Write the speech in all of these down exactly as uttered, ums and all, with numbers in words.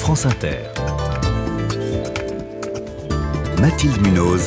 France Inter. Mathilde Munoz.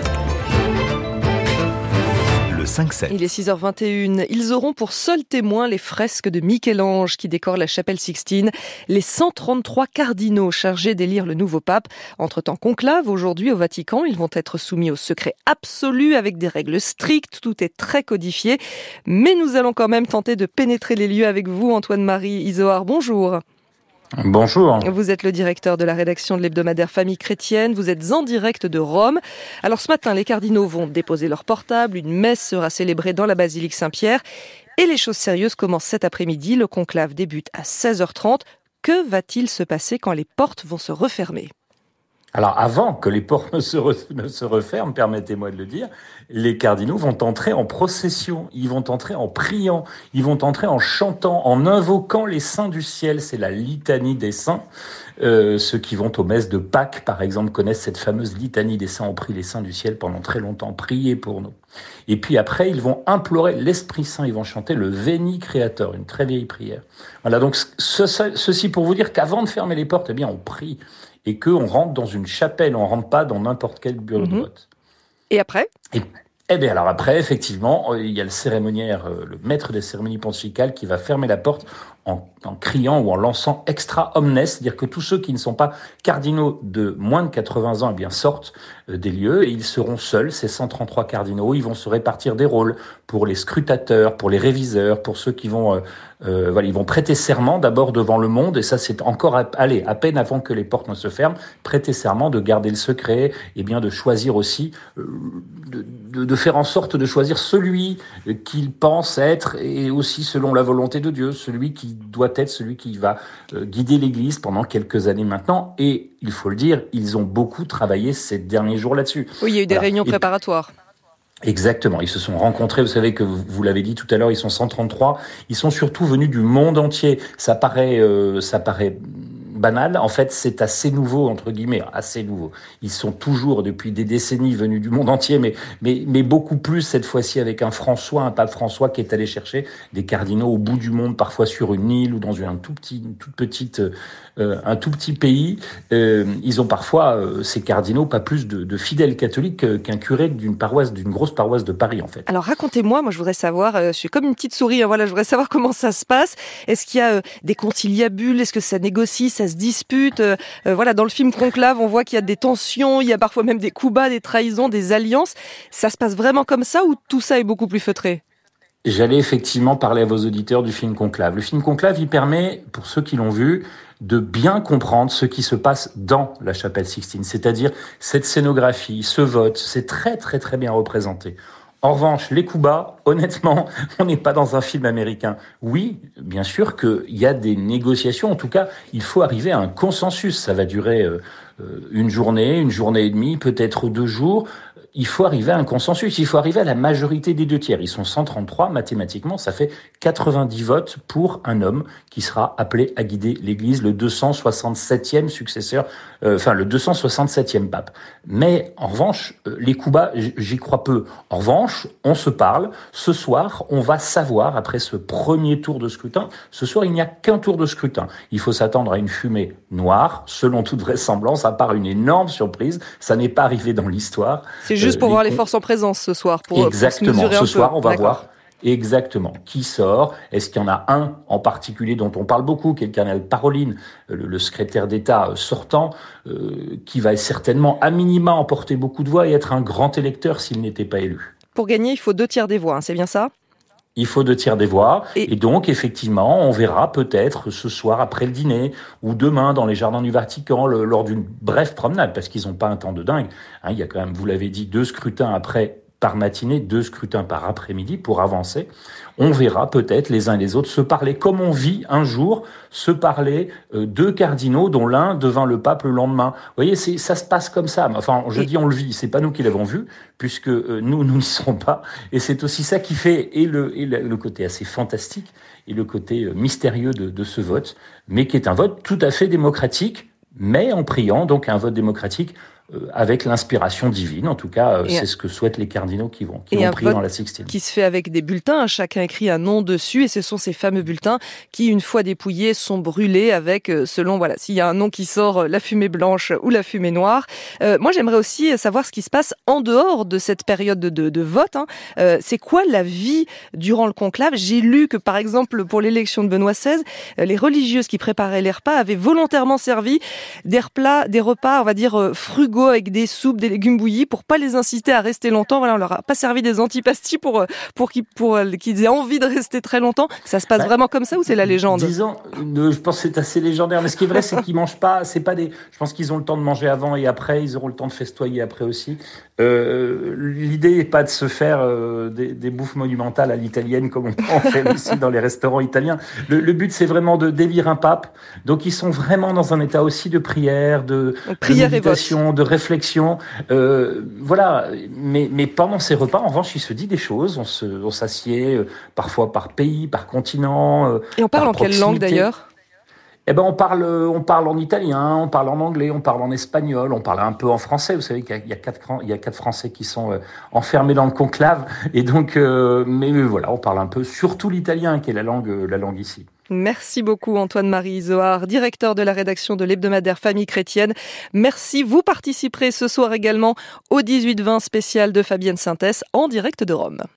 cinq sept. Il est six heures vingt et une. Ils auront pour seul témoin les fresques de Michel-Ange qui décorent la chapelle Sixtine. Les cent trente-trois cardinaux chargés d'élire le nouveau pape. Entre-temps, conclave aujourd'hui au Vatican. Ils vont être soumis au secret absolu avec des règles strictes. Tout est très codifié. Mais nous allons quand même tenter de pénétrer les lieux avec vous, Antoine-Marie Izoard. Bonjour. Bonjour. Vous êtes le directeur de la rédaction de l'hebdomadaire Famille Chrétienne. Vous êtes en direct de Rome. Alors ce matin, les cardinaux vont déposer leur portable. Une messe sera célébrée dans la basilique Saint-Pierre. Et les choses sérieuses commencent cet après-midi. Le conclave débute à seize heures trente. Que va-t-il se passer quand les portes vont se refermer ? Alors avant que les portes ne se, re, ne se referment, permettez-moi de le dire, les cardinaux vont entrer en procession, ils vont entrer en priant, ils vont entrer en chantant, en invoquant les saints du ciel. C'est la litanie des saints. Euh, ceux qui vont aux messes de Pâques, par exemple, connaissent cette fameuse litanie des saints. On prie les saints du ciel pendant très longtemps, priez pour nous. Et puis après, ils vont implorer l'Esprit Saint, ils vont chanter le Veni Creator, une très vieille prière. Voilà, donc ce, ceci pour vous dire qu'avant de fermer les portes, eh bien on prie. Et qu'on rentre dans une chapelle, on ne rentre pas dans n'importe quel bureau mmh. de vote. Et après ? Et, Eh bien alors après, effectivement, il y a le cérémoniaire, le maître des cérémonies pontificales qui va fermer la porte en, en criant ou en lançant extra omnes, c'est-à-dire que tous ceux qui ne sont pas cardinaux de moins de quatre-vingts ans eh bien, sortent des lieux et ils seront seuls, ces cent trente-trois cardinaux. Ils vont se répartir des rôles pour les scrutateurs, pour les réviseurs, pour ceux qui vont... Euh, euh, voilà, ils vont prêter serment d'abord devant le monde et ça c'est encore, à, allez, à peine avant que les portes ne se ferment, prêter serment de garder le secret et bien de choisir aussi, euh, de, de, de faire en sorte de choisir celui qu'ils pensent être et aussi selon la volonté de Dieu, celui qui doit être celui qui va euh, guider l'Église pendant quelques années maintenant. Et il faut le dire, ils ont beaucoup travaillé ces derniers jours là-dessus. Oui, il y a eu des voilà. réunions et, préparatoires. Exactement, ils se sont rencontrés, vous savez que vous l'avez dit tout à l'heure, ils sont cent trente-trois, ils sont surtout venus du monde entier. Ça paraît, euh, ça paraît banal, en fait c'est assez nouveau, entre guillemets, assez nouveau. Ils sont toujours depuis des décennies venus du monde entier, mais, mais, mais beaucoup plus cette fois-ci avec un François, un pape François qui est allé chercher des cardinaux au bout du monde, parfois sur une île ou dans un tout petit, une toute petite, euh, un tout petit pays. Euh, ils ont parfois, euh, ces cardinaux, pas plus de, de fidèles catholiques qu'un curé d'une paroisse, d'une grosse paroisse de Paris en fait. Alors racontez-moi, moi je voudrais savoir, euh, je suis comme une petite souris, hein, voilà, je voudrais savoir comment ça se passe. Est-ce qu'il y a euh, des conciliabules, est-ce que ça négocie, ça se dispute, euh, euh, voilà, dans le film Conclave, on voit qu'il y a des tensions, il y a parfois même des coups bas, des trahisons, des alliances. Ça se passe vraiment comme ça ou tout ça est beaucoup plus feutré ? J'allais effectivement parler à vos auditeurs du film Conclave. Le film Conclave, il permet, pour ceux qui l'ont vu, de bien comprendre ce qui se passe dans la chapelle Sixtine, c'est-à-dire cette scénographie, ce vote, c'est très très très bien représenté. En revanche, les coups bas, honnêtement, on n'est pas dans un film américain. Oui, bien sûr qu'il y a des négociations. En tout cas, il faut arriver à un consensus. Ça va durer euh, une journée, une journée et demie, peut-être deux jours. Il faut arriver à un consensus. Il faut arriver à la majorité des deux tiers. Ils sont cent trente-trois, mathématiquement, ça fait quatre-vingt-dix votes pour un homme qui sera appelé à guider l'Église, le deux cent soixante-septième successeur, euh, enfin le deux cent soixante-septième pape. Mais en revanche, euh, les coups bas, j'y crois peu. En revanche, on se parle. Ce soir, on va savoir, après ce premier tour de scrutin, ce soir, il n'y a qu'un tour de scrutin. Il faut s'attendre à une fumée noire, selon toute vraisemblance, à part une énorme surprise. Ça n'est pas arrivé dans l'histoire. C'est juste pour euh, voir les forces en présence ce soir. Pour, Exactement. Pour se mesurer un ce soir, peu. on va D'accord. voir exactement qui sort. Est-ce qu'il y en a un en particulier dont on parle beaucoup, qui est le cardinal Parolin, le, le secrétaire d'État sortant, euh, qui va certainement, à minima, emporter beaucoup de voix et être un grand électeur s'il n'était pas élu. Pour gagner, il faut deux tiers des voix, hein, c'est bien ça ? Il faut deux tiers des voix. Et... et donc, effectivement, on verra peut-être ce soir après le dîner ou demain dans les jardins du Vatican le, lors d'une brève promenade, parce qu'ils n'ont pas un temps de dingue. Hein, il y a quand même, vous l'avez dit, deux scrutins après par matinée, deux scrutins par après-midi pour avancer. On verra peut-être les uns et les autres se parler comme on vit un jour, se parler euh, deux cardinaux dont l'un devint le pape le lendemain. Vous voyez, c'est, ça se passe comme ça. Enfin, je dis on le vit, c'est pas nous qui l'avons vu, puisque euh, nous, nous n'y serons pas. Et c'est aussi ça qui fait et le, et le, le côté assez fantastique et le côté euh, mystérieux de, de ce vote, mais qui est un vote tout à fait démocratique, mais en priant, donc un vote démocratique euh, avec l'inspiration divine. En tout cas, euh, Et c'est un- ce que souhaitent les cardinaux qui vont, qui Et vont un prier vote dans la Sixtine. qui se fait avec des bulletins. Chacun écrit un nom dessus et ce sont ces fameux bulletins qui, une fois dépouillés, sont brûlés avec, euh, selon, voilà, s'il y a un nom qui sort, euh, la fumée blanche ou la fumée noire. Euh, moi, j'aimerais aussi savoir ce qui se passe en dehors de cette période de, de, de vote. Hein. Euh, c'est quoi la vie durant le conclave? J'ai lu que, par exemple, pour l'élection de Benoît seize, euh, les religieuses qui préparaient les repas avaient volontairement servi des repas, des repas, on va dire, euh, frugaux avec des soupes, des légumes bouillis pour pas les inciter à rester longtemps. Voilà, on leur a pas servi des antipasties pour, euh, pour qu'ils, pour, euh, qu'ils aient envie de rester très longtemps. Ça se passe Ouais. vraiment comme ça ou c'est la légende? Disons, euh, je pense que c'est assez légendaire. Mais ce qui est vrai, c'est qu'ils mangent pas. C'est pas des. Je pense qu'ils ont le temps de manger avant et après. Ils auront le temps de festoyer après aussi. Euh, l'idée n'est pas de se faire euh, des, des bouffes monumentales à l'italienne comme on en fait ici dans les restaurants italiens. Le, le but, c'est vraiment de d'élire un pape. Donc, ils sont vraiment dans un état aussi de prière, de, Donc, prière de méditation, de réflexion. Euh, voilà. Mais, mais pendant ces repas, en revanche, il se dit des choses. On se, on s'assied euh, parfois par pays, par continent. Euh, Et on parle par en quelle langue proximité. d'ailleurs? Eh ben, on parle, on parle en italien, on parle en anglais, on parle en espagnol, on parle un peu en français. Vous savez qu'il y a, il y a quatre, il y a quatre Français qui sont euh, enfermés dans le conclave. Et donc, euh, mais euh, voilà, on parle un peu, surtout l'italien, qui est la langue, euh, la langue ici. Merci beaucoup Antoine-Marie Isoard, directeur de la rédaction de l'hebdomadaire Famille Chrétienne. Merci, vous participerez ce soir également au dix-huit vingt spécial de Fabienne Synthèse en direct de Rome.